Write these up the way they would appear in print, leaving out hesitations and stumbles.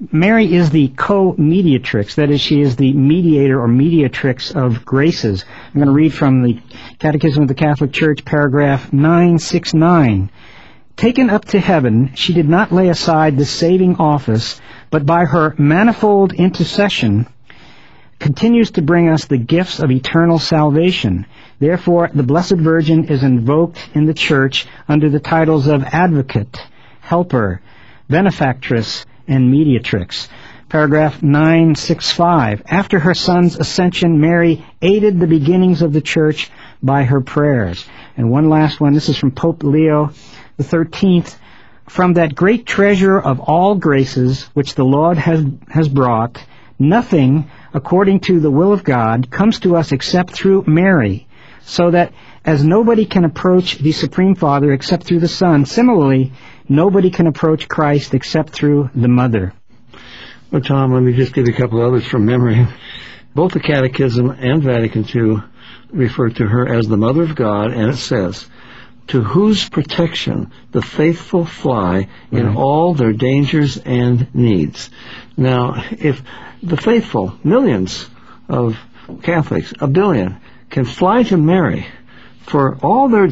Mary is the co-mediatrix. That is, she is the mediator or mediatrix of graces. I'm going to read from the Catechism of the Catholic Church, paragraph 969. Taken up to heaven, she did not lay aside the saving office, but by her manifold intercession continues to bring us the gifts of eternal salvation. Therefore, the Blessed Virgin is invoked in the Church under the titles of Advocate, Helper, Benefactress, and Mediatrix. Paragraph 965. After her son's ascension, Mary aided the beginnings of the Church by her prayers. And one last one. This is from Pope Leo XIII. From that great treasure of all graces which the Lord has brought, nothing, according to the will of God, comes to us except through Mary, so that as nobody can approach the Supreme Father except through the Son, similarly, nobody can approach Christ except through the Mother. Well, Tom, let me just give you a couple of others from memory. Both the Catechism and Vatican II refer to her as the Mother of God, and it says, to whose protection the faithful fly in all their dangers and needs. Now, if the faithful, millions of Catholics, 1 billion, can fly to Mary for all their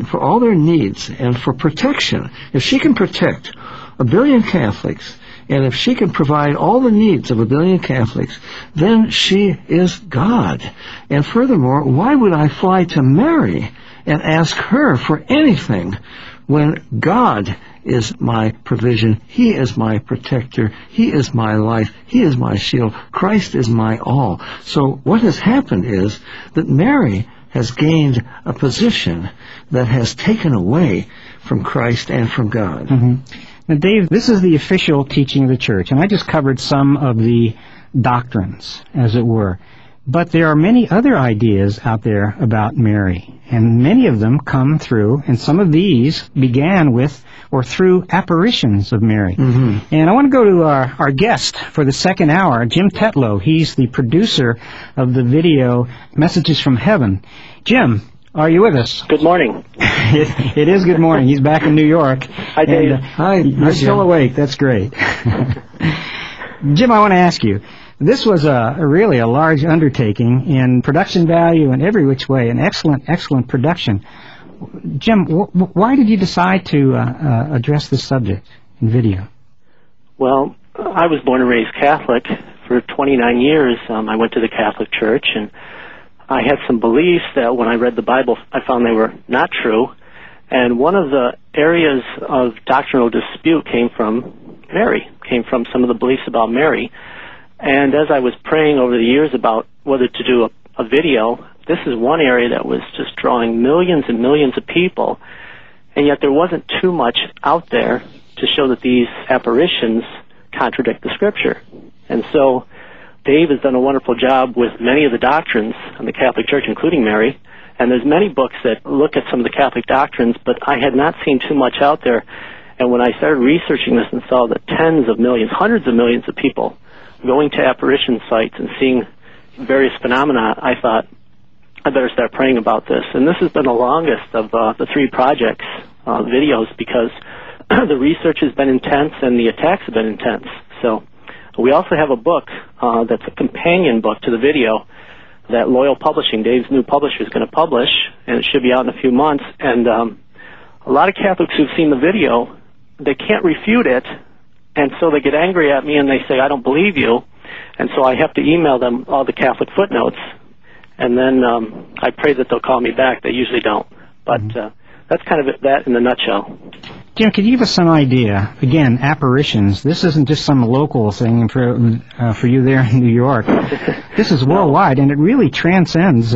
needs and for protection, if she can protect 1 billion Catholics, and if she can provide all the needs of 1 billion Catholics, then she is God. And furthermore, why would I fly to Mary and ask her for anything when God is my provision, He is my protector, He is my life, He is my shield, Christ is my all. So what has happened is that Mary has gained a position that has taken away from Christ and from God. Now, Dave, this is the official teaching of the Church, and I just covered some of the doctrines, as it were. But there are many other ideas out there about Mary, and many of them come through, and some of these began with or through apparitions of Mary. And I want to go to our guest for the second hour, Jim Tetlow. He's the producer of the video Messages from Heaven. Jim, are you with us? Good morning. It is good morning. He's back in New York. Hi, Dave. Hi. You're still awake. That's great. Jim, I want to ask you, this was really a large undertaking in production value and every which way, an excellent production. Jim, why did you decide to address this subject in video? Well, I was born and raised Catholic. For 29 years, I went to the Catholic Church, and I had some beliefs that when I read the Bible, I found they were not true. And one of the areas of doctrinal dispute came from Mary, came from some of the beliefs about Mary. And as I was praying over the years about whether to do a video, this is one area that was just drawing millions and millions of people, and yet there wasn't too much out there to show that these apparitions contradict the Scripture. And so Dave has done a wonderful job with many of the doctrines in the Catholic Church, including Mary, and there's many books that look at some of the Catholic doctrines, but I had not seen too much out there. And when I started researching this and saw the tens of millions, hundreds of millions of people going to apparition sites and seeing various phenomena, I thought, I better start praying about this. And this has been the longest of the three projects, videos, because the research has been intense and the attacks have been intense. So we also have a book that's a companion book to the video that Loyal Publishing, Dave's new publisher, is going to publish, and it should be out in a few months. And a lot of Catholics who've seen the video, they can't refute it, and so they get angry at me and they say, I don't believe you. And so I have to email them all the Catholic footnotes, and then I pray that they'll call me back. They usually don't. But that's kind of that in a nutshell. Jim, could you give us some idea? Again, apparitions. This isn't just some local thing for you there in New York. This is worldwide, and it really transcends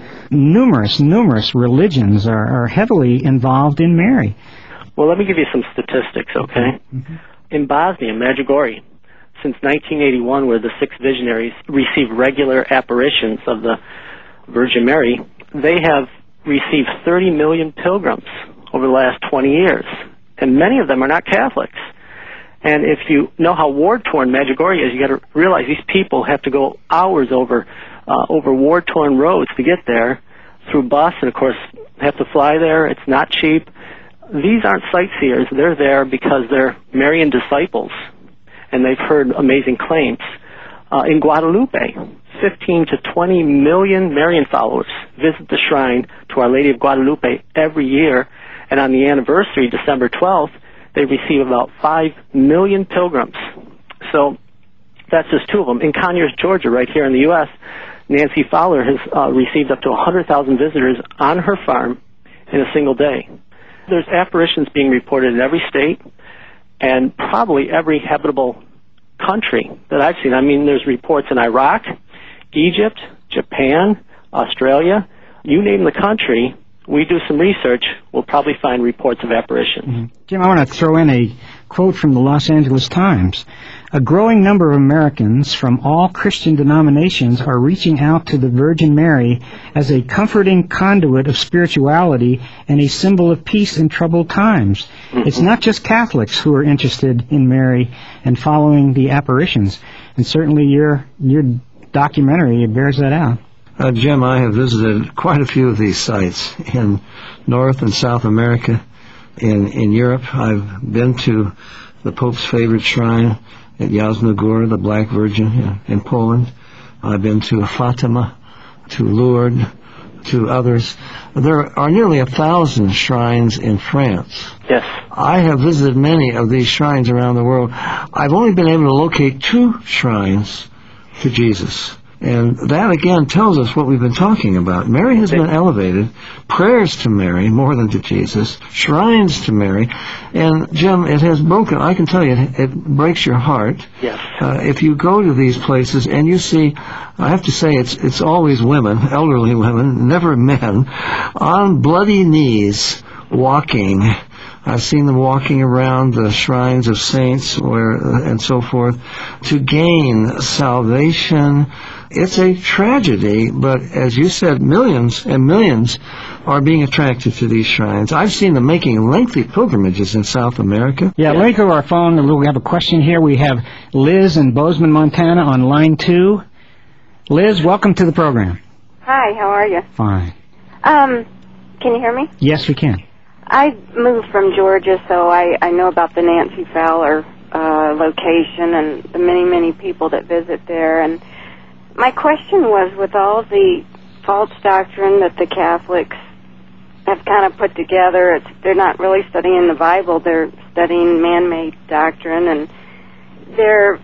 numerous religions are heavily involved in Mary. Well, let me give you some statistics, okay? In Bosnia, Medjugorje, since 1981, where the six visionaries received regular apparitions of the Virgin Mary, they have received 30 million pilgrims over the last 20 years. And many of them are not Catholics. And if you know how war-torn Medjugorje is, you got to realize these people have to go hours over war-torn roads to get there through bus, and of course have to fly there. It's not cheap. These aren't sightseers. They're there because they're Marian disciples. and they've heard amazing claims. In Guadalupe, 15 to 20 million Marian followers visit the shrine to Our Lady of Guadalupe every year, and on the anniversary, December 12th, they receive about 5 million pilgrims. So that's just two of them. In Conyers, Georgia, right here in the U.S., Nancy Fowler has received up to 100,000 visitors on her farm in a single day. There's apparitions being reported in every state and probably every habitable country that I've seen. I mean, there's reports in Iraq, Egypt, Japan, Australia. You name the country, we do some research, we'll probably find reports of apparitions. Mm-hmm. Jim, I want to throw in a quote from the Los Angeles Times. A growing number of Americans from all Christian denominations are reaching out to the Virgin Mary as a comforting conduit of spirituality and a symbol of peace in troubled times. Mm-hmm. It's not just Catholics who are interested in Mary and following the apparitions, and certainly your documentary bears that out. Jim, I have visited quite a few of these sites in North and South America. In Europe, I've been to the Pope's favorite shrine at Jasna Góra, the Black Virgin in Poland. I've been to Fatima, to Lourdes, to others. There are nearly 1,000 shrines in France. Yes. I have visited many of these shrines around the world. I've only been able to locate 2 shrines to Jesus. And that, again, tells us what we've been talking about. Mary has been elevated, prayers to Mary more than to Jesus, shrines to Mary. And, Jim, it has broken, I can tell you, it breaks your heart. Yes. If you go to these places and you see, I have to say, it's always women, elderly women, never men, on bloody knees, walking. I've seen them walking around the shrines of saints and so forth to gain salvation. It's a tragedy, but as you said, millions and millions are being attracted to these shrines. I've seen them making lengthy pilgrimages in South America. Yeah, let me go to our phone. We have a question here. We have Liz in Bozeman, Montana on line 2. Liz, welcome to the program. Hi, how are you? Fine. Can you hear me? Yes, we can. I moved from Georgia, so I know about the Nancy Fowler location and the many people that visit there. And my question was, with all the false doctrine that the Catholics have kind of put together, they're not really studying the Bible, they're studying man-made doctrine, and their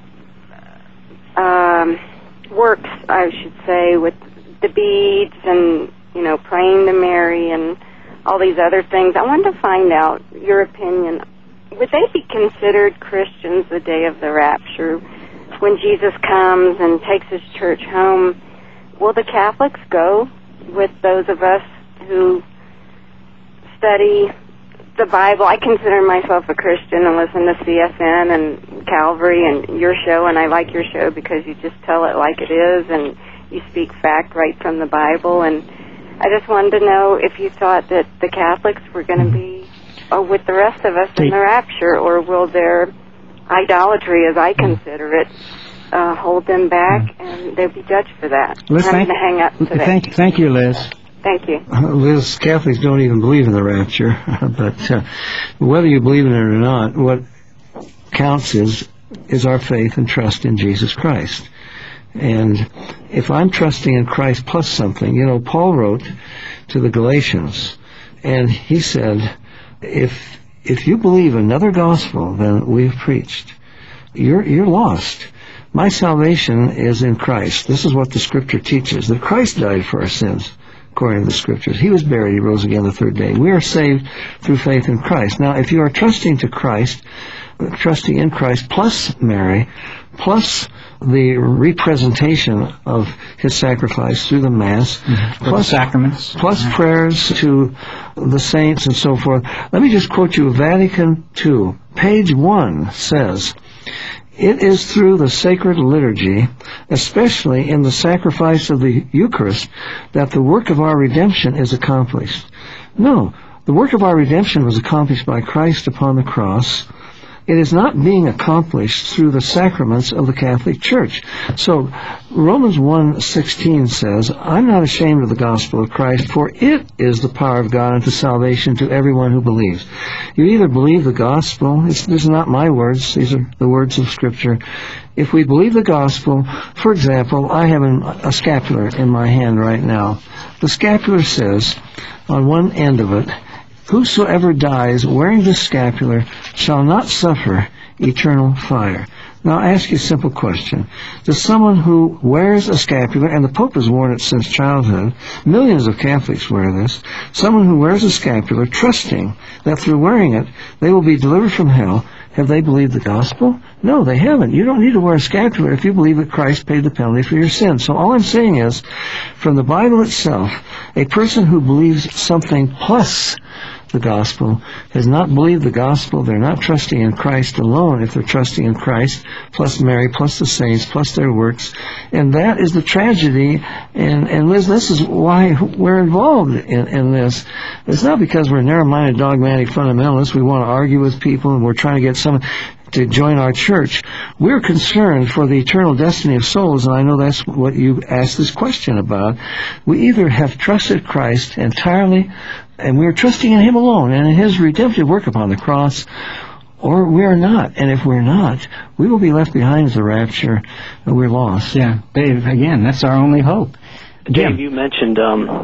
works, I should say, with the beads and, praying to Mary and all these other things. I wanted to find out your opinion. Would they be considered Christians the day of the rapture? When Jesus comes and takes his church home, will the Catholics go with those of us who study the Bible? I consider myself a Christian and listen to CSN and Calvary and your show, and I like your show because you just tell it like it is and you speak fact right from the Bible. And I just wanted to know if you thought that the Catholics were going to be with the rest of us in the rapture, or will their idolatry, as I consider it, hold them back, and they'll be judged for that. Liz, I'm going to hang up today. Thank you, Liz. Thank you. Liz, Catholics don't even believe in the rapture, but whether you believe in it or not, what counts is our faith and trust in Jesus Christ. And if I'm trusting in Christ plus something, Paul wrote to the Galatians, and he said, if you believe another gospel than we've preached, you're lost. My salvation is in Christ. This is what the Scripture teaches, that Christ died for our sins, according to the Scriptures. He was buried, he rose again the third day. We are saved through faith in Christ. Now, if you are trusting in Christ plus Mary, plus the representation of his sacrifice through the Mass, plus sacraments, plus prayers to the saints and so forth. Let me just quote you Vatican II. Page 1 says, "It is through the sacred liturgy, especially in the sacrifice of the Eucharist, that the work of our redemption is accomplished." No, the work of our redemption was accomplished by Christ upon the cross. it is not being accomplished through the sacraments of the Catholic Church. So Romans 1:16 says, I'm not ashamed of the gospel of Christ, for it is the power of God unto salvation to everyone who believes. You either believe the gospel, these are not my words, these are the words of Scripture. If we believe the gospel, for example, I have a scapular in my hand right now. The scapular says, on one end of it, whosoever dies wearing this scapular shall not suffer eternal fire. Now, I ask you a simple question. Does someone who wears a scapular, and the Pope has worn it since childhood, millions of Catholics wear this, someone who wears a scapular, trusting that through wearing it they will be delivered from hell, have they believed the gospel? No, they haven't. You don't need to wear a scapular if you believe that Christ paid the penalty for your sins. So all I'm saying is, from the Bible itself, a person who believes something plus the gospel has not believed the gospel. They're not trusting in Christ alone if they're trusting in Christ, plus Mary, plus the saints, plus their works. And that is the tragedy. And Liz, this is why we're involved in this. It's not because we're narrow-minded, dogmatic fundamentalists. We want to argue with people and we're trying to get someone to join our church. We're concerned for the eternal destiny of souls, and I know that's what you asked this question about. We either have trusted Christ entirely, and we're trusting in Him alone and in His redemptive work upon the cross, or we are not. And if we're not, we will be left behind at the rapture, and we're lost. Yeah, Dave, again, that's our only hope. Dave, you mentioned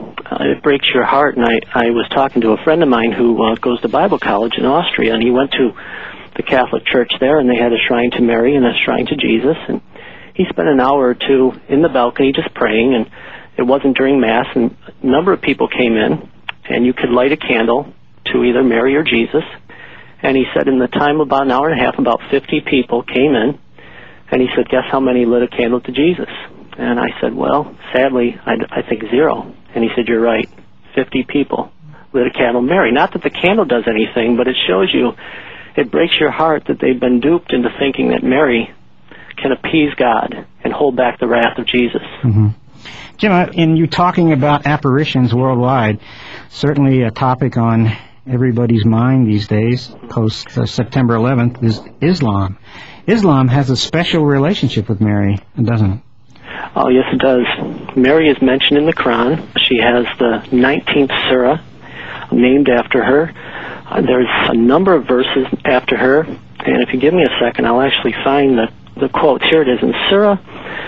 it breaks your heart, and I was talking to a friend of mine who goes to Bible college in Austria, and he went to the Catholic Church there, and they had a shrine to Mary and a shrine to Jesus, and he spent an hour or two in the balcony just praying, and it wasn't during Mass, and a number of people came in, and you could light a candle to either Mary or Jesus, and he said in the time of about an hour and a half, about 50 people came in, and he said, guess how many lit a candle to Jesus? And I said, well, sadly, I think 0. And he said, you're right, 50 people lit a candle to Mary. Not that the candle does anything, but it shows you, it breaks your heart that they've been duped into thinking that Mary can appease God and hold back the wrath of Jesus. Mm-hmm. Jim, in you talking about apparitions worldwide, certainly a topic on everybody's mind these days, post September 11th, is Islam. Islam has a special relationship with Mary, doesn't it? Oh, yes, it does. Mary is mentioned in the Quran. She has the 19th surah named after her. There's a number of verses after her, and if you give me a second, I'll actually find the quotes. Here it is in Surah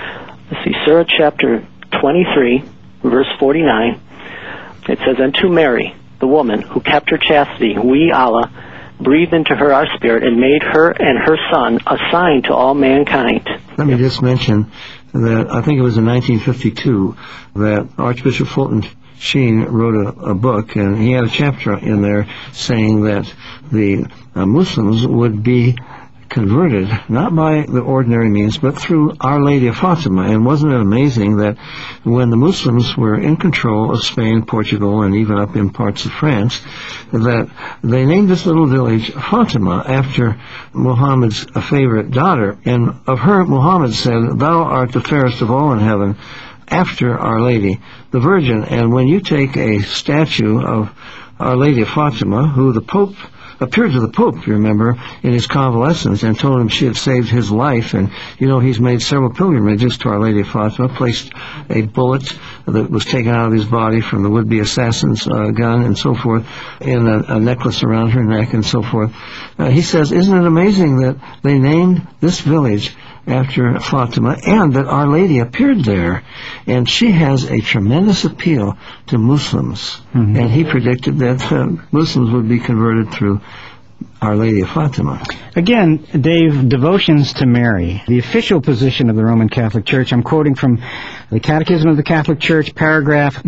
chapter 23, verse 49. It says, and to Mary, the woman who kept her chastity, we, Allah, breathed into her our spirit and made her and her son a sign to all mankind. Let me just mention that I think it was in 1952 that Archbishop Fulton Sheen wrote a book, and he had a chapter in there saying that the Muslims would be converted, not by the ordinary means, but through Our Lady of Fatima. And wasn't it amazing that when the Muslims were in control of Spain, Portugal, and even up in parts of France, that they named this little village Fatima after Muhammad's favorite daughter. And of her, Muhammad said, thou art the fairest of all in heaven, after Our Lady, the Virgin. And when you take a statue of Our Lady of Fatima, who the Pope appeared to the Pope, you remember, in his convalescence and told him she had saved his life, and he's made several pilgrimages to Our Lady of Fatima, placed a bullet that was taken out of his body from the would-be assassin's gun and so forth in a necklace around her neck and so forth. He says, isn't it amazing that they named this village after Fatima, and that Our Lady appeared there, and she has a tremendous appeal to Muslims. Mm-hmm. And he predicted that Muslims would be converted through Our Lady of Fatima. Again, Dave, devotions to Mary, the official position of the Roman Catholic Church. I'm quoting from the Catechism of the Catholic Church, paragraph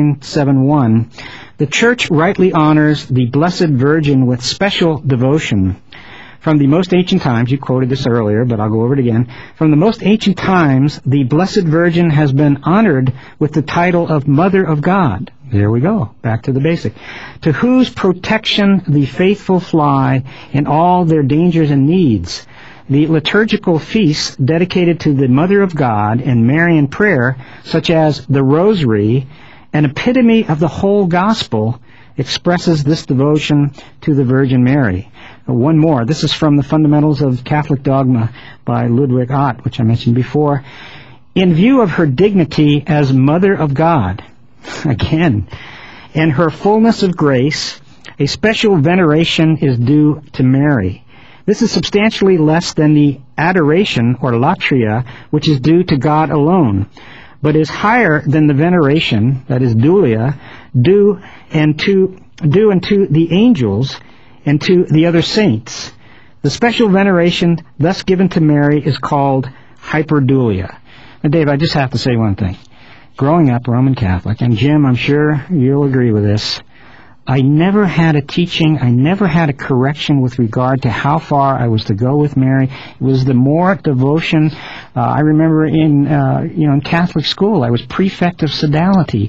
971. The Church rightly honors the Blessed Virgin with special devotion. From the most ancient times, you quoted this earlier, but I'll go over it again. From the most ancient times, the Blessed Virgin has been honored with the title of Mother of God. There we go, back to the basic. To whose protection the faithful fly in all their dangers and needs. The liturgical feasts dedicated to the Mother of God and Marian prayer, such as the Rosary, an epitome of the whole gospel, expresses this devotion to the Virgin Mary. One more. This is from the Fundamentals of Catholic Dogma by Ludwig Ott, which I mentioned before. In view of her dignity as Mother of God, again, and her fullness of grace, a special veneration is due to Mary. This is substantially less than the adoration, or latria, which is due to God alone, but is higher than the veneration, that is dulia, due unto the angels and to the other saints. The special veneration thus given to Mary is called hyperdulia. Now, Dave, I just have to say one thing. Growing up Roman Catholic, and Jim, I'm sure you'll agree with this, I never had a teaching, I never had a correction with regard to how far I was to go with Mary. It was the more devotion. I remember in Catholic school, I was prefect of sodality.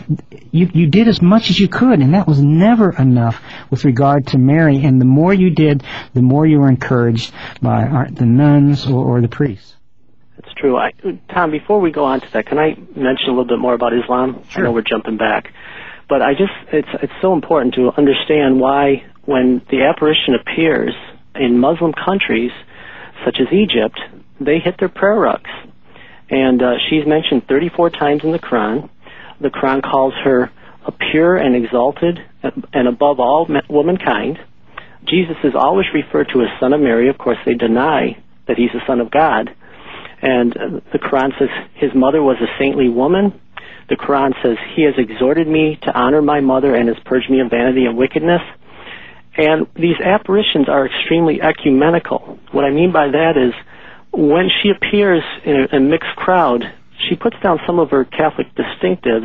You did as much as you could, and that was never enough with regard to Mary. And the more you did, the more you were encouraged by the nuns or the priests. That's true. Tom, before we go on to that, can I mention a little bit more about Islam? Sure. I know we're jumping back. But it's so important to understand why when the apparition appears in Muslim countries, such as Egypt, they hit their prayer rugs. And she's mentioned 34 times in the Quran. The Quran calls her a pure and exalted and above all womankind. Jesus is always referred to as Son of Mary. Of course, they deny that he's the Son of God. And the Quran says his mother was a saintly woman. The Quran says, he has exhorted me to honor my mother and has purged me of vanity and wickedness. And these apparitions are extremely ecumenical. What I mean by that is, when she appears in a mixed crowd, she puts down some of her Catholic distinctives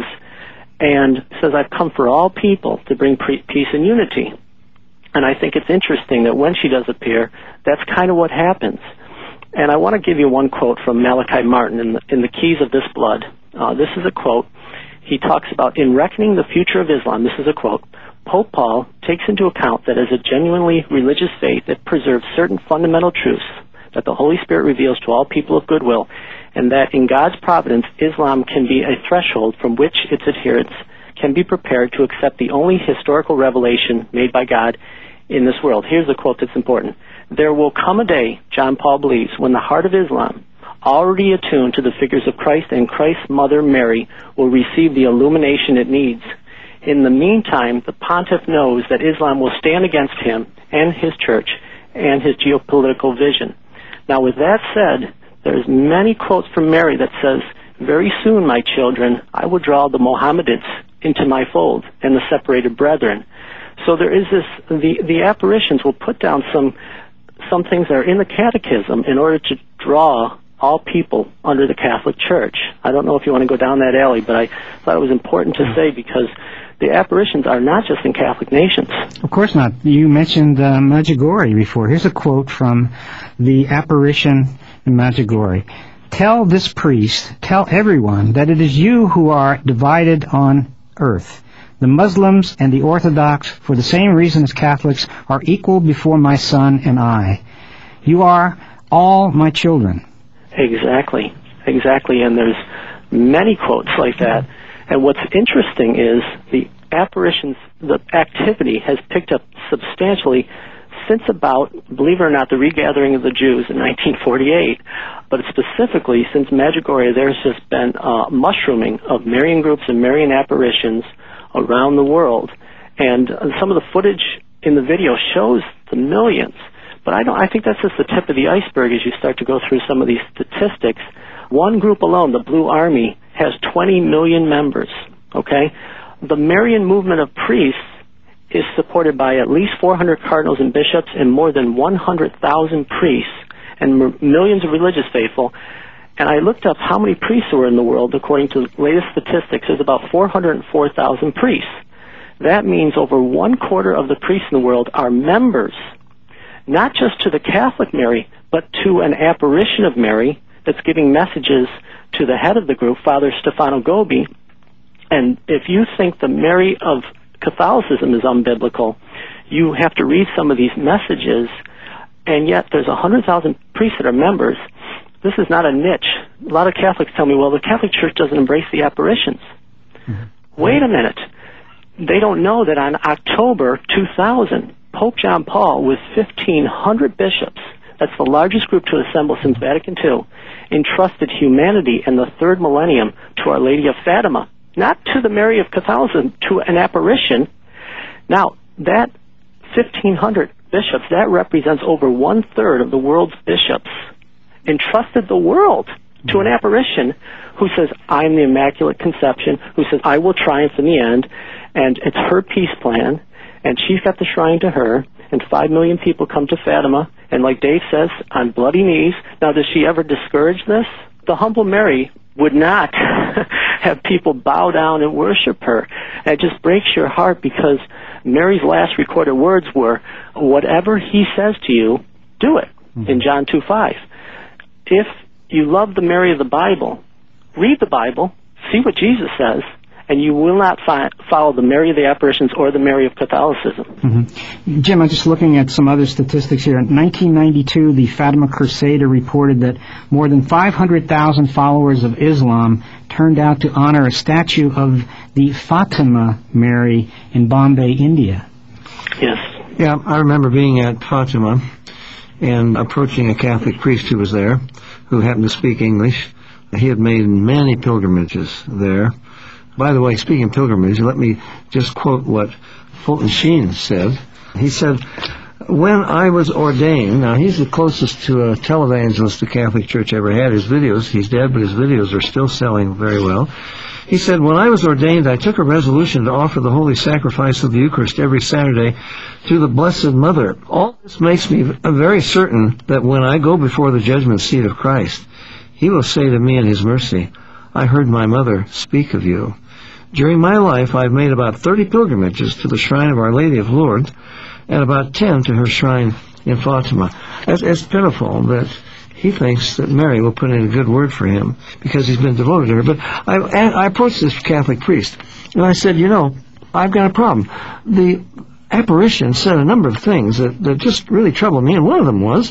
and says, I've come for all people to bring peace and unity. And I think it's interesting that when she does appear, that's kind of what happens. And I want to give you one quote from Malachi Martin in the Keys of This Blood. This is a quote. He talks about, in reckoning the future of Islam, this is a quote, Pope Paul takes into account that as a genuinely religious faith, it preserves certain fundamental truths that the Holy Spirit reveals to all people of goodwill, and that in God's providence, Islam can be a threshold from which its adherents can be prepared to accept the only historical revelation made by God in this world. Here's the quote that's important. There will come a day, John Paul believes, when the heart of Islam, already attuned to the figures of Christ and Christ's mother Mary, will receive the illumination it needs. In the meantime, the pontiff knows that Islam will stand against him and his church and his geopolitical vision. Now, with that said, there's many quotes from Mary that says, very soon, my children, I will draw the Mohammedans into my fold and the separated brethren. So there is this, the apparitions will put down some things that are in the catechism in order to draw all people under the Catholic Church. I don't know if you want to go down that alley, but I thought it was important to say because the apparitions are not just in Catholic nations. Of course not. You mentioned Medjugorje before. Here's a quote from the apparition in Medjugorje. Tell this priest, tell everyone that it is you who are divided on earth. The Muslims and the Orthodox, for the same reason as Catholics, are equal before my son and I. You are all my children. Exactly. And there's many quotes like that. And what's interesting is the apparitions, the activity has picked up substantially since about, believe it or not, the regathering of the Jews in 1948. But specifically, since Medjugorje, there's just been mushrooming of Marian groups and Marian apparitions around the world. And some of the footage in the video shows the millions. But I think that's just the tip of the iceberg as you start to go through some of these statistics. One group alone, the Blue Army, has 20 million members, okay? The Marian movement of priests is supported by at least 400 cardinals and bishops and more than 100,000 priests and millions of religious faithful. And I looked up how many priests there were in the world. According to the latest statistics, there's about 404,000 priests. That means over 1/4 of the priests in the world are members, not just to the Catholic Mary, but to an apparition of Mary that's giving messages to the head of the group, Father Stefano Gobi. And if you think the Mary of Catholicism is unbiblical, you have to read some of these messages, and yet there's 100,000 priests that are members. This is not a niche. A lot of Catholics tell me, well, the Catholic Church doesn't embrace the apparitions. Mm-hmm. Wait a minute. they don't know that on October 2000, Pope John Paul, with 1,500 bishops, that's the largest group to assemble since Vatican II, entrusted humanity in the third millennium to Our Lady of Fatima, not to the Mary of Catholicism, to an apparition. Now, that 1,500 bishops, that represents over one-third of the world's bishops, entrusted the world to an apparition who says, I am the Immaculate Conception, who says, I will triumph in the end, and it's her peace plan, and she's got the shrine to her, and 5 million people come to Fatima, and like Dave says, on bloody knees. Now, does she ever discourage this? The humble Mary would not have people bow down and worship her. And it just breaks your heart, because Mary's last recorded words were, whatever he says to you, do it, in John 2:5. If you love the Mary of the Bible, read the Bible, see what Jesus says, and you will not follow the Mary of the Apparitions or the Mary of Catholicism. Mm-hmm. Jim, I'm just looking at some other statistics here. In 1992, the Fatima Crusader reported that more than 500,000 followers of Islam turned out to honor a statue of the Fatima Mary in Bombay, India. Yes. Yeah, I remember being at Fatima and approaching a Catholic priest who was there, who happened to speak English. He had made many pilgrimages there. By the way, speaking of pilgrimage, let me just quote what Fulton Sheen said. He said, when I was ordained, now he's the closest to a televangelist the Catholic Church ever had. His videos, he's dead, but his videos are still selling very well. He said, when I was ordained, I took a resolution to offer the holy sacrifice of the Eucharist every Saturday to the Blessed Mother. All this makes me very certain that when I go before the judgment seat of Christ, he will say to me in his mercy, I heard my mother speak of you. During my life, I've made about 30 pilgrimages to the shrine of Our Lady of Lourdes and about 10 to her shrine in Fatima. It's pitiful that he thinks that Mary will put in a good word for him because he's been devoted to her. But I approached this Catholic priest, and I said, I've got a problem. The apparition said a number of things that just really troubled me, and one of them was,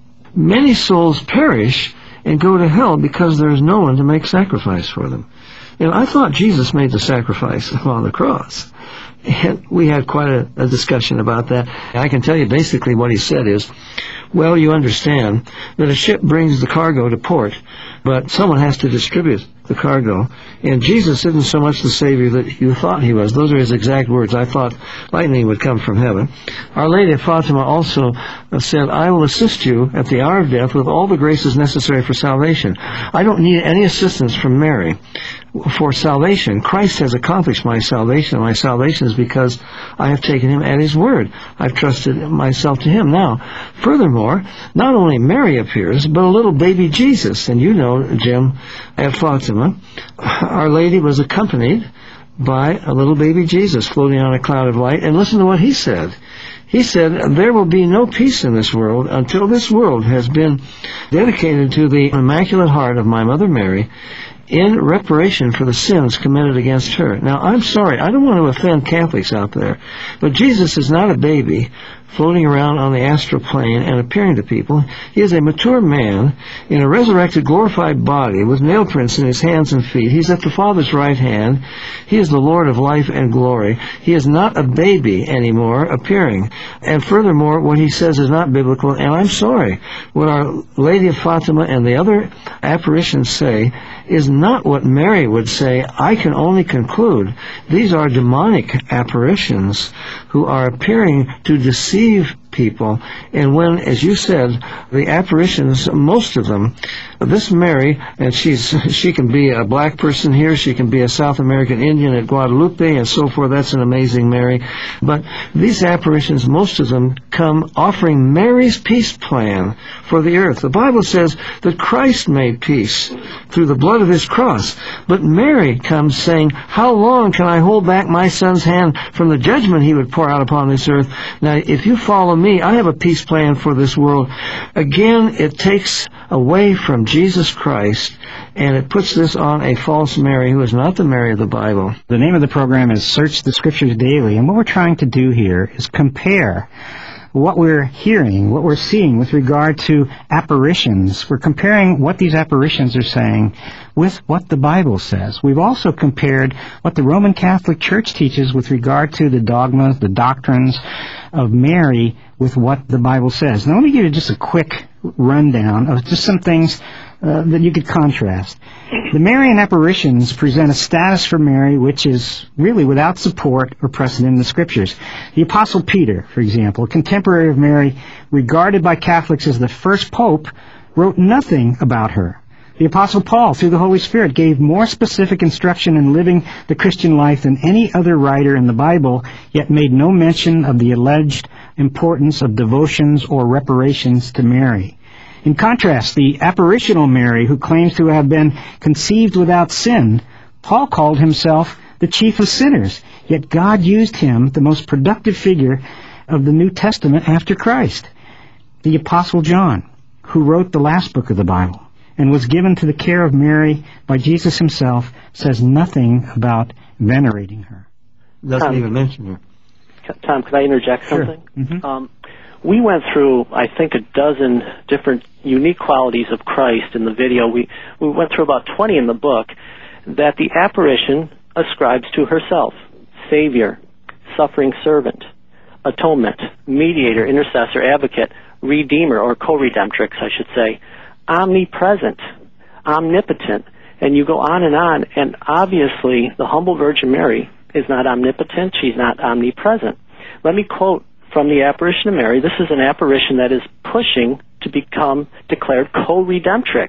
many souls perish and go to hell because there is no one to make sacrifice for them. And I thought Jesus made the sacrifice on the cross. And we had quite a discussion about that. I can tell you basically what he said is, well, you understand that a ship brings the cargo to port, but someone has to distribute the cargo. And Jesus isn't so much the Savior that you thought he was. Those are his exact words. I thought lightning would come from heaven. Our Lady of Fatima also said, I will assist you at the hour of death with all the graces necessary for salvation. I don't need any assistance from Mary for salvation. Christ has accomplished my salvation. My salvation is because I have taken him at his word. I've trusted myself to him. Now, furthermore, not only Mary appears, but a little baby Jesus. And you know, Jim, at Fatima, Our Lady was accompanied by a little baby Jesus floating on a cloud of light. And listen to what he said. He said, there will be no peace in this world until this world has been dedicated to the Immaculate Heart of my Mother Mary in reparation for the sins committed against her. Now, I'm sorry, I don't want to offend Catholics out there, but Jesus is not a baby floating around on the astral plane and appearing to people. He is a mature man in a resurrected, glorified body with nail prints in his hands and feet. He's at the Father's right hand. He is the Lord of life and glory. He is not a baby anymore appearing. And furthermore, what he says is not biblical, and I'm sorry. What Our Lady of Fatima and the other apparitions say is not what Mary would say. I can only conclude these are demonic apparitions who are appearing to deceive people. And when, as you said, the apparitions, most of them, this Mary, and she can be a black person here, she can be a South American Indian at Guadalupe and so forth. That's an amazing Mary. But these apparitions, most of them come offering Mary's peace plan for the earth. The Bible says that Christ made peace through the blood of his cross. But Mary comes saying, how long can I hold back my son's hand from the judgment he would pour out upon this earth? Now, if you follow me, I have a peace plan for this world. Again, it takes away from Jesus Christ, and it puts this on a false Mary who is not the Mary of the Bible. The name of the program is Search the Scriptures Daily, and what we're trying to do here is compare what we're hearing, what we're seeing with regard to apparitions. We're comparing what these apparitions are saying with what the Bible says. We've also compared what the Roman Catholic Church teaches with regard to the dogmas, the doctrines of Mary with what the Bible says. Now let me give you just a quick rundown of just some things that you could contrast. The Marian apparitions present a status for Mary which is really without support or precedent in the Scriptures. The Apostle Peter, for example, a contemporary of Mary, regarded by Catholics as the first pope, wrote nothing about her. The Apostle Paul, through the Holy Spirit, gave more specific instruction in living the Christian life than any other writer in the Bible, yet made no mention of the alleged importance of devotions or reparations to Mary. In contrast, the apparitional Mary, who claims to have been conceived without sin, Paul called himself the chief of sinners, yet God used him, the most productive figure of the New Testament after Christ. The Apostle John, who wrote the last book of the Bible and was given to the care of Mary by Jesus himself, says nothing about venerating her. Doesn't even mention her. Tom, could I interject something? Sure. Mm-hmm. We went through, I think, a dozen different unique qualities of Christ in the video. We went through about 20 in the book that the apparition ascribes to herself. Savior, suffering servant, atonement, mediator, intercessor, advocate, redeemer, or co-redemptrix, I should say, omnipresent, omnipotent, and you go on, and obviously the humble Virgin Mary is not omnipotent, she's not omnipresent. Let me quote from the apparition of Mary. This is an apparition that is pushing to become declared co-redemptrix.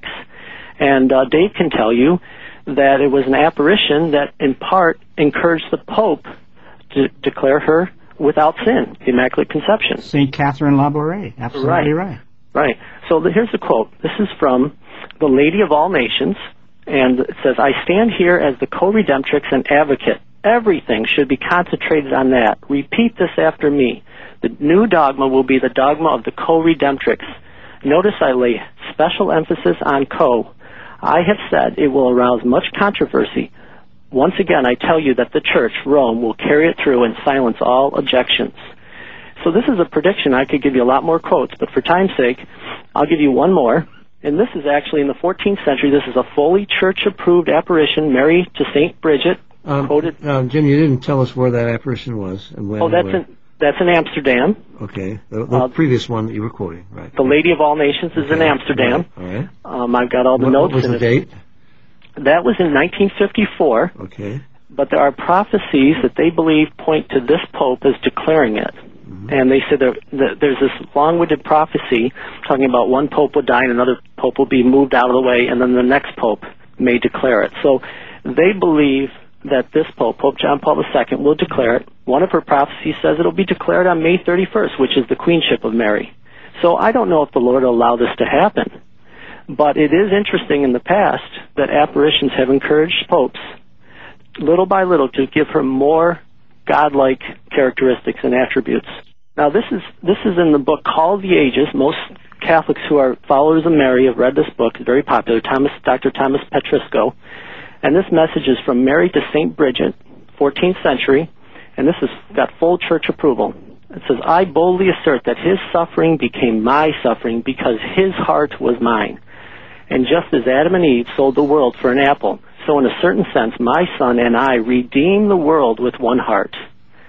And Dave can tell you that it was an apparition that in part encouraged the Pope to declare her without sin, the Immaculate Conception. St. Catherine Labouré, absolutely right. Right. So here's the quote. This is from the Lady of All Nations, and it says, "I stand here as the co-redemptrix and advocate. Everything should be concentrated on that. Repeat this after me. The new dogma will be the dogma of the co-redemptrix. Notice I lay special emphasis on co. I have said it will arouse much controversy. Once again, I tell you that the Church, Rome, will carry it through and silence all objections." So this is a prediction. I could give you a lot more quotes, but for time's sake, I'll give you one more. And this is actually in the 14th century. This is a fully church-approved apparition, Mary to St. Bridget, quoted. Jim, you didn't tell us where that apparition was and when. Oh, that's in Amsterdam. Okay, the previous one that you were quoting, right? The Lady of All Nations is in Amsterdam. All right. I've got all the notes. What was the date? That was in 1954. Okay. But there are prophecies that they believe point to this Pope as declaring it. Mm-hmm. And they said there's this long-winded prophecy talking about one Pope would die and another Pope will be moved out of the way, and then the next Pope may declare it. So they believe that this Pope, Pope John Paul II, will declare it. One of her prophecies says it'll be declared on May 31st, which is the queenship of Mary. So I don't know if the Lord will allow this to happen. But it is interesting in the past that apparitions have encouraged popes, little by little, to give her more godlike characteristics and attributes. Now, this is in the book Call of the Ages. Most Catholics who are followers of Mary have read this book. It's very popular. Dr. Thomas Petrisco. And this message is from Mary to St. Bridget, 14th century, and this has got full church approval. It says, "I boldly assert that his suffering became my suffering because his heart was mine. And just as Adam and Eve sold the world for an apple, so in a certain sense my son and I redeem the world with one heart."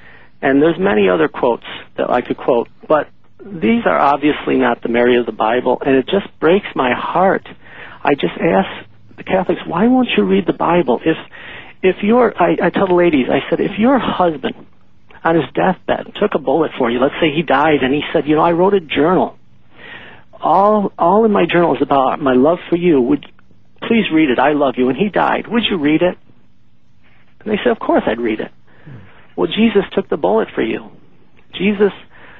And there's many other quotes that I could quote, but these are obviously not the Mary of the Bible, and it just breaks my heart. I just ask the Catholics, why won't you read the Bible? If I tell the ladies, I said, if your husband on his deathbed took a bullet for you, let's say he died, and he said, I wrote a journal. All in my journal is about my love for you. Please read it. I love you. And he died. Would you read it? And they said, of course I'd read it. Well, Jesus took the bullet for you. Jesus,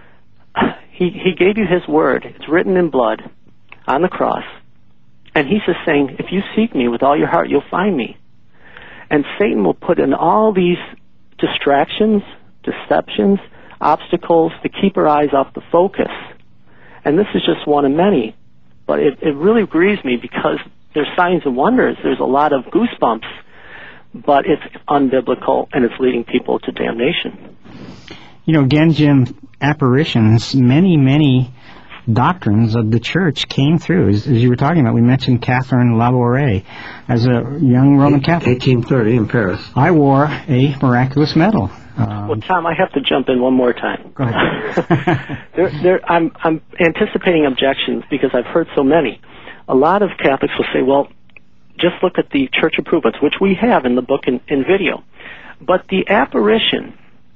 he gave you his word. It's written in blood on the cross. And he's just saying, if you seek me with all your heart, you'll find me. And Satan will put in all these distractions, deceptions, obstacles to keep our eyes off the focus. And this is just one of many. But it really grieves me because there's signs and wonders. There's a lot of goosebumps. But it's unbiblical and it's leading people to damnation. Again, Jim, apparitions, many doctrines of the church came through. As you were talking about, we mentioned Catherine Labouré as a young Roman Catholic. 1830 in Paris. I wore a miraculous medal. Well, Tom, I have to jump in one more time. Go ahead. I'm anticipating objections because I've heard so many. A lot of Catholics will say, well, just look at the church improvements, which we have in the book and in video. But the apparition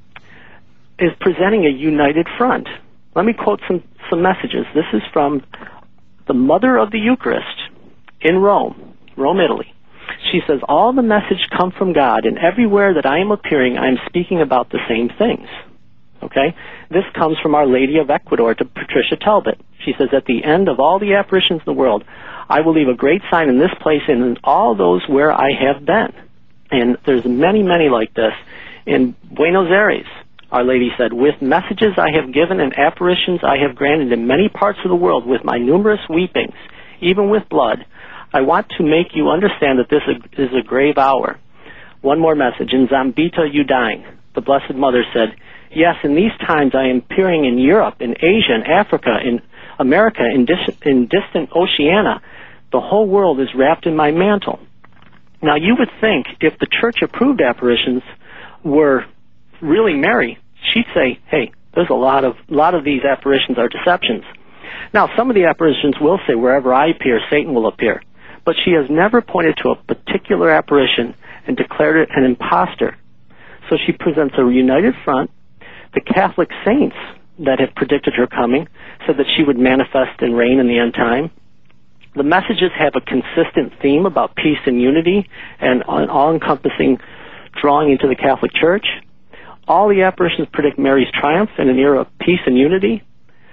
is presenting a united front. Let me quote some messages. This is from the Mother of the Eucharist in Rome, Italy. She says, all the message come from God, and everywhere that I am appearing, I am speaking about the same things. Okay? This comes from Our Lady of Ecuador to Patricia Talbot. She says, at the end of all the apparitions in the world, I will leave a great sign in this place and in all those where I have been. And there's many like this. In Buenos Aires, Our Lady said, with messages I have given and apparitions I have granted in many parts of the world with my numerous weepings, even with blood, I want to make you understand that this is a grave hour. One more message. In Zambita, Udine, the Blessed Mother said, yes, in these times I am appearing in Europe, in Asia, in Africa, in America, in distant Oceania. The whole world is wrapped in my mantle. Now, you would think if the church-approved apparitions were really Mary, she'd say, hey, there's a lot of these apparitions are deceptions. Now, some of the apparitions will say, wherever I appear, Satan will appear. But she has never pointed to a particular apparition and declared it an impostor. So she presents a united front. The Catholic saints that have predicted her coming said that she would manifest and reign in the end time. The messages have a consistent theme about peace and unity and an all-encompassing drawing into the Catholic Church. All the apparitions predict Mary's triumph in an era of peace and unity.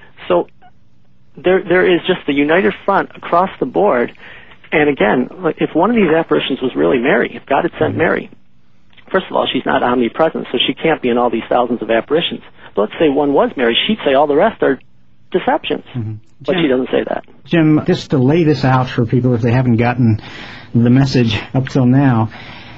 So there is just a united front across the board. And again, if one of these apparitions was really Mary, if God had sent Mary, first of all, she's not omnipresent, so she can't be in all these thousands of apparitions. But let's say one was Mary, she'd say all the rest are deceptions. Mm-hmm. But she doesn't say that. Jim, just to lay this out for people if they haven't gotten the message up till now,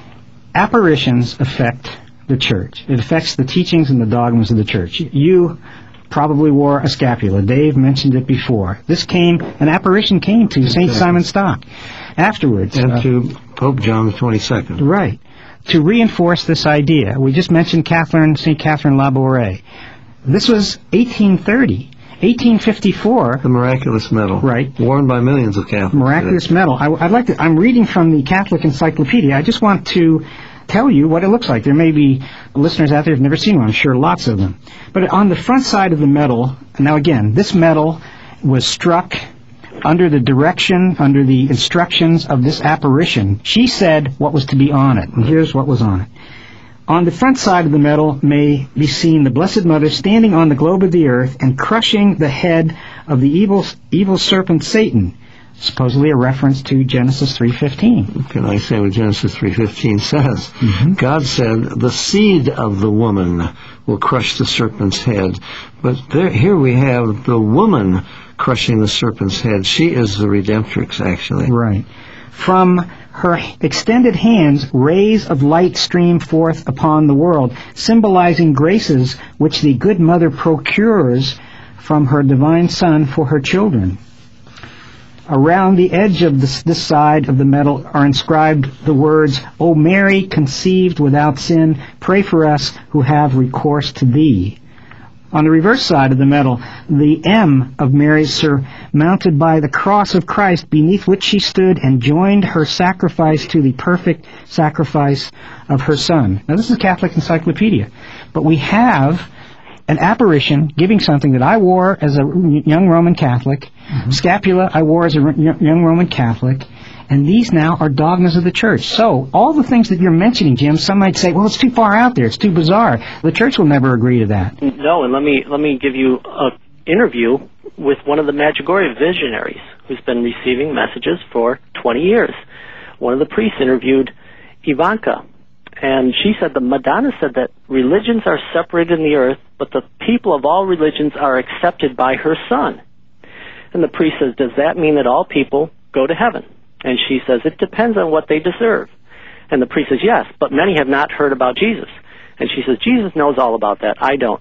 apparitions affect the church. It affects the teachings and the dogmas of the church. You probably wore a scapula. Dave mentioned it before. An apparition came to St. Simon Stock afterwards. And to Pope John XXII. Right. To reinforce this idea, we just mentioned St. Catherine Labouré. This was 1830. 1854. The miraculous medal. Right. Worn by millions of Catholics. Miraculous medal. I'm reading from the Catholic Encyclopedia. I just want to tell you what it looks like. There may be listeners out there who've never seen one. I'm sure lots of them. But on the front side of the medal, now again, this medal was struck under the instructions of this apparition. She said what was to be on it, and here's what was on it. On the front side of the medal may be seen the Blessed Mother standing on the globe of the earth and crushing the head of the evil serpent Satan, supposedly a reference to Genesis 3:15. Can I say what Genesis 3:15 says? Mm-hmm. God said, the seed of the woman will crush the serpent's head. But here we have the woman crushing the serpent's head. She is the redemptrix, actually. Right. From her extended hands, rays of light stream forth upon the world, symbolizing graces which the good mother procures from her divine Son for her children. Around the edge of this side of the medal are inscribed the words, O Mary, conceived without sin, pray for us who have recourse to thee. On the reverse side of the medal, the M of Mary is surmounted by the cross of Christ, beneath which she stood and joined her sacrifice to the perfect sacrifice of her Son. Now, this is a Catholic Encyclopedia, but we have an apparition giving something that I wore as a young Roman Catholic, scapula I wore as a young Roman Catholic, and these now are dogmas of the church. So, all the things that you're mentioning, Jim, some might say, well, it's too far out there, it's too bizarre. The church will never agree to that. No, and let me give you an interview with one of the Medjugorje visionaries who's been receiving messages for 20 years. One of the priests interviewed Ivanka, and she said the Madonna said that religions are separated in the earth, but the people of all religions are accepted by her Son. And the priest says, does that mean that all people go to heaven? And she says, it depends on what they deserve. And the priest says, yes, but many have not heard about Jesus. And she says, Jesus knows all about that. I don't.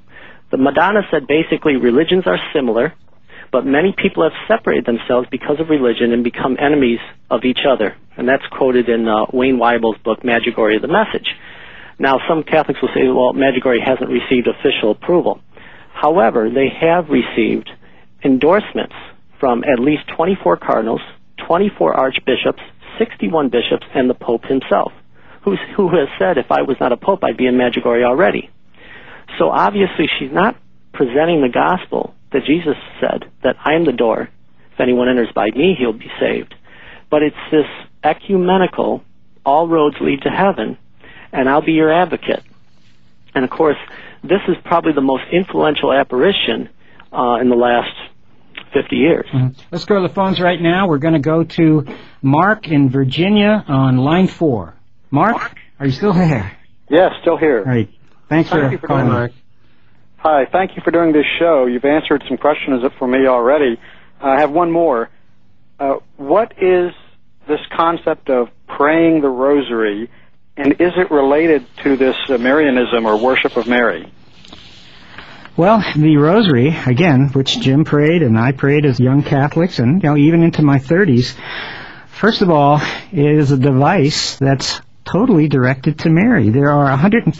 The Madonna said basically religions are similar, but many people have separated themselves because of religion and become enemies of each other. And that's quoted in Wayne Weibel's book, Medjugorje, the Message. Now, some Catholics will say, well, Medjugorje hasn't received official approval. However, they have received endorsements from at least 24 cardinals, 24 archbishops, 61 bishops, and the Pope himself, who has said, if I was not a Pope, I'd be in Medjugorje already. So obviously she's not presenting the gospel that Jesus said, that I am the door. If anyone enters by me, he'll be saved. But it's this ecumenical, all roads lead to heaven, and I'll be your advocate. And of course, this is probably the most influential apparition in the last 50 years. Mm-hmm. Let's go to the phones right now. We're going to go to Mark in Virginia on line 4. Mark, are you still there? Yes, still here. All right. Thanks for calling, Mark. Hi, thank you for doing this show. You've answered some questions for me already. I have one more. What is this concept of praying the rosary, and is it related to this Marianism or worship of Mary? Well, the rosary, again, which Jim prayed and I prayed as young Catholics and even into my 30s, first of all, is a device that's totally directed to Mary. There are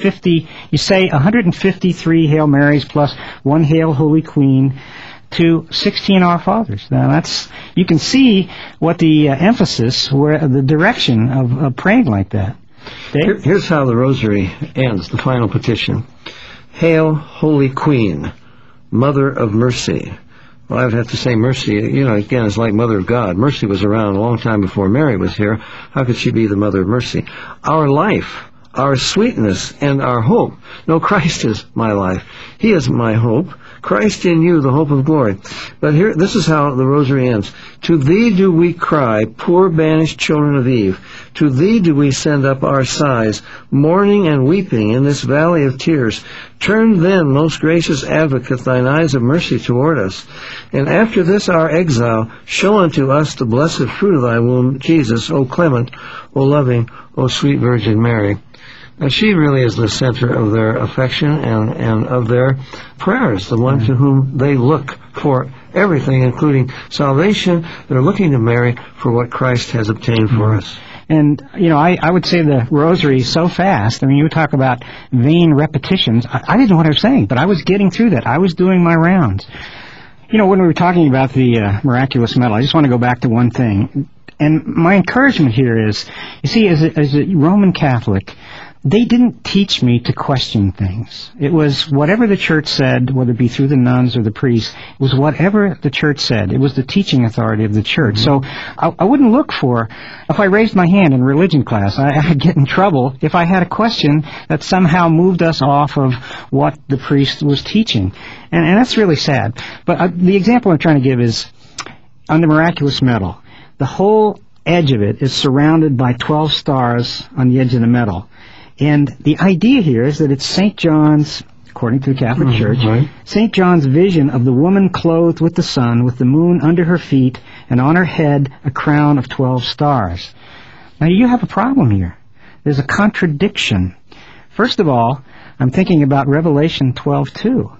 153 Hail Marys plus one Hail Holy Queen to 16 Our Fathers. Now you can see what the emphasis, where the direction of praying like that. Dave? Here's how the rosary ends, the final petition. Hail, Holy Queen, Mother of Mercy. Well, I would have to say mercy, again, is like Mother of God. Mercy was around a long time before Mary was here. How could she be the Mother of Mercy? Our life, our sweetness, and our hope. No, Christ is my life. He is my hope. Christ in you, the hope of glory. But here, this is how the rosary ends. To thee do we cry, poor banished children of Eve. To thee do we send up our sighs, mourning and weeping in this valley of tears. Turn then, most gracious advocate, thine eyes of mercy toward us. And after this our exile, show unto us the blessed fruit of thy womb, Jesus, O clement, O loving, O sweet Virgin Mary. Now, she really is the center of their affection and of their prayers, the one to whom they look for everything, including salvation. They're looking to Mary for what Christ has obtained for us. And, I would say the rosary so fast. I mean, you talk about vain repetitions. I didn't know what I was saying, but I was getting through that. I was doing my rounds. When we were talking about the miraculous medal, I just want to go back to one thing. And my encouragement here is, you see, as a Roman Catholic, they didn't teach me to question things. It was whatever the church said, whether it be through the nuns or the priests, it was whatever the church said. It was the teaching authority of the church. Mm-hmm. So I wouldn't look for, if I raised my hand in religion class, I'd get in trouble if I had a question that somehow moved us off of what the priest was teaching. And that's really sad. But the example I'm trying to give is on the miraculous medal. The whole edge of it is surrounded by 12 stars on the edge of the medal. And the idea here is that it's St. John's, according to the Catholic Church, right, St. John's vision of the woman clothed with the sun, with the moon under her feet, and on her head a crown of 12 stars. Now, you have a problem here. There's a contradiction. First of all, I'm thinking about Revelation 12:2,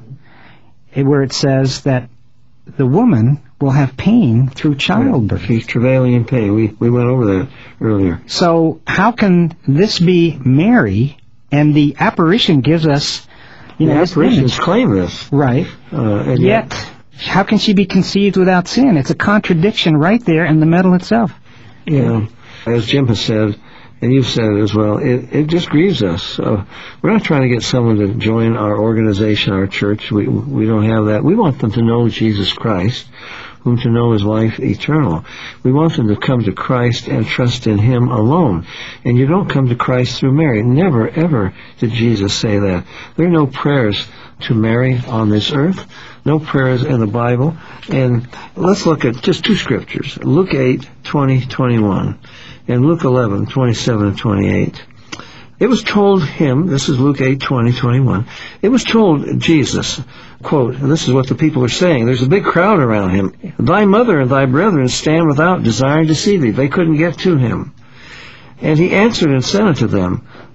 where it says that the woman will have pain through childbirth. She's travailing in pain. We went over that earlier. So how can this be Mary? And the apparition gives us, the apparitions claim this, right? And yet, how can she be conceived without sin? It's a contradiction right there in the medal itself. Yeah, as Jim has said, and you've said it as well, it just grieves us. We're not trying to get someone to join our organization, our church. We don't have that. We want them to know Jesus Christ, whom to know is life eternal. We want them to come to Christ and trust in Him alone. And you don't come to Christ through Mary. Never, ever did Jesus say that. There are no prayers to Mary on this earth, no prayers in the Bible. And let's look at just two scriptures, Luke 8:20-21, and Luke 11:27-28. It was told him, this is Luke 8:20-21, it was told Jesus, quote, and this is what the people are saying, there's a big crowd around him, thy mother and thy brethren stand without, desiring to see thee. They couldn't get to him. And he answered and said unto them,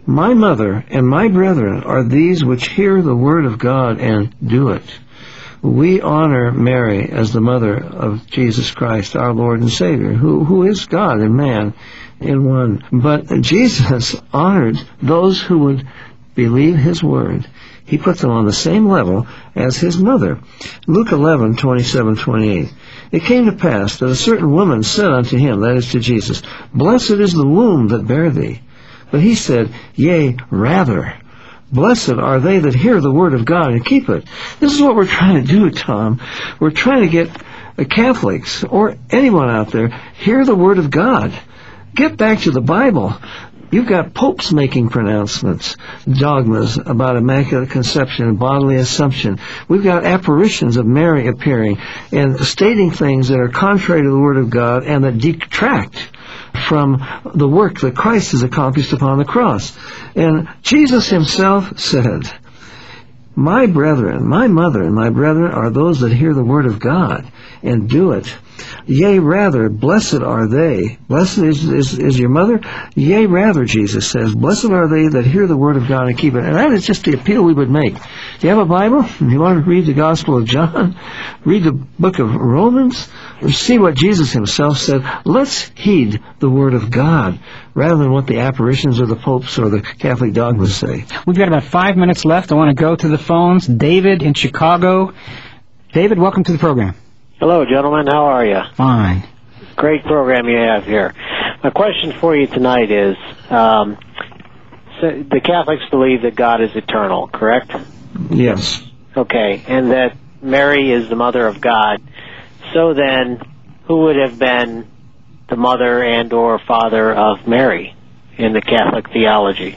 My mother and my brethren are these which hear the word of God and do it. We honor Mary as the mother of Jesus Christ, our Lord and Savior, who is God and man in one. But Jesus honored those who would believe his word. He put them on the same level as his mother. Luke 11:27-28. It came to pass that a certain woman said unto him, that is to Jesus, Blessed is the womb that bare thee. But he said, Yea, rather. Blessed are they that hear the word of God and keep it. This is what we're trying to do, Tom. We're trying to get Catholics or anyone out there, hear the word of God. Get back to the Bible. You've got popes making pronouncements, dogmas about Immaculate Conception and bodily assumption. We've got apparitions of Mary appearing and stating things that are contrary to the Word of God and that detract from the work that Christ has accomplished upon the cross. And Jesus himself said, My brethren, my mother and my brethren are those that hear the Word of God and do it. Yea, rather, blessed are they. Blessed is your mother? Yea, rather, Jesus says, blessed are they that hear the word of God and keep it. And that is just the appeal we would make. Do you have a Bible? You want to read the Gospel of John? Read the book of Romans? Or see what Jesus himself said? Let's heed the word of God rather than what the apparitions or the popes or the Catholic dogmas say. We've got about 5 minutes left. I want to go to the phones. David in Chicago. David, welcome to the program. Hello, gentlemen. How are you? Fine. Great program you have here. My question for you tonight is, so the Catholics believe that God is eternal, correct? Yes. Okay, and that Mary is the mother of God. So then, who would have been the mother and or father of Mary in the Catholic theology?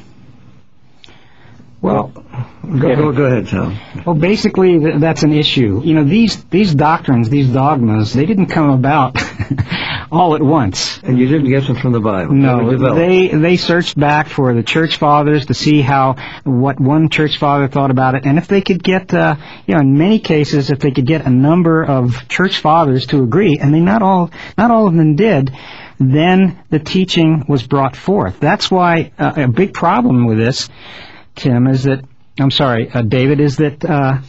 Well, go ahead, Tom. Well, basically, that's an issue. You know, these doctrines, these dogmas, they didn't come about all at once. And you didn't get them from the Bible. No, they searched back for the church fathers to see what one church father thought about it, and if they could get, in many cases, if they could get a number of church fathers to agree, and not all of them did, then the teaching was brought forth. That's why a big problem with this, Tim, David, is that,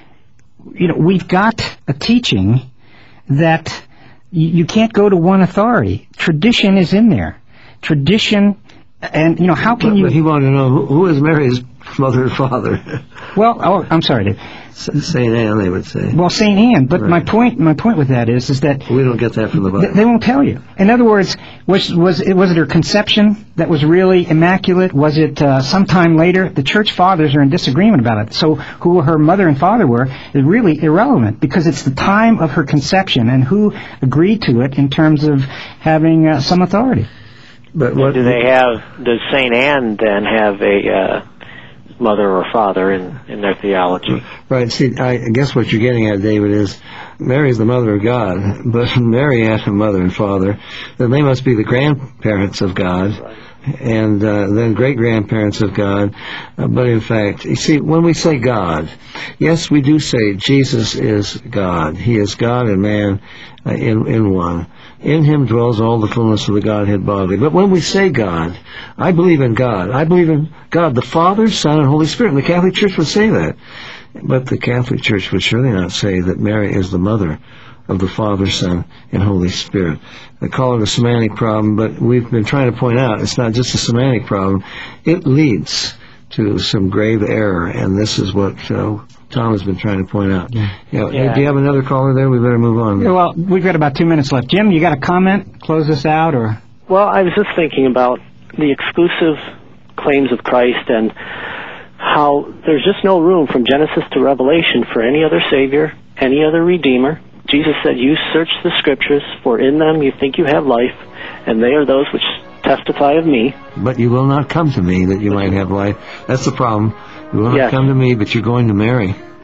we've got a teaching that you can't go to one authority. Tradition is in there. Tradition, and, how can you... But he wanted to know, who is Mary's mother and father? Well, I'm sorry, Dave. St. Anne, they would say. Well, St. Anne, but right. my point with that is that... We don't get that from the Bible. They won't tell you. In other words, was it her conception that was really immaculate? Was it sometime later? The church fathers are in disagreement about it. So who her mother and father were is really irrelevant, because it's the time of her conception and who agreed to it in terms of having some authority. But does St. Anne then have a mother or father in their theology? Right. See, I guess what you're getting at, David, is Mary's the mother of God, but Mary has a mother and father. Then they must be the grandparents of God, right. And then great-grandparents of God. But in fact, you see, when we say God, yes, we do say Jesus is God. He is God and man in one. In him dwells all the fullness of the Godhead bodily. But when we say God, I believe in God. I believe in God, the Father, Son, and Holy Spirit. And the Catholic Church would say that. But the Catholic Church would surely not say that Mary is the mother of the Father, Son, and Holy Spirit. They call it a semantic problem, but we've been trying to point out it's not just a semantic problem. It leads to some grave error, and this is what Tom has been trying to point out. Yeah. Do you have another caller there? We better move on. Yeah, well, we've got about 2 minutes left. Jim, you got a comment? Close this out, or? Well, I was just thinking about the exclusive claims of Christ and how there's just no room from Genesis to Revelation for any other Savior, any other Redeemer. Jesus said, you search the Scriptures, for in them you think you have life, and they are those which testify of me. But you will not come to me that you might have life. That's the problem. You will not come to me, but you're going to Mary.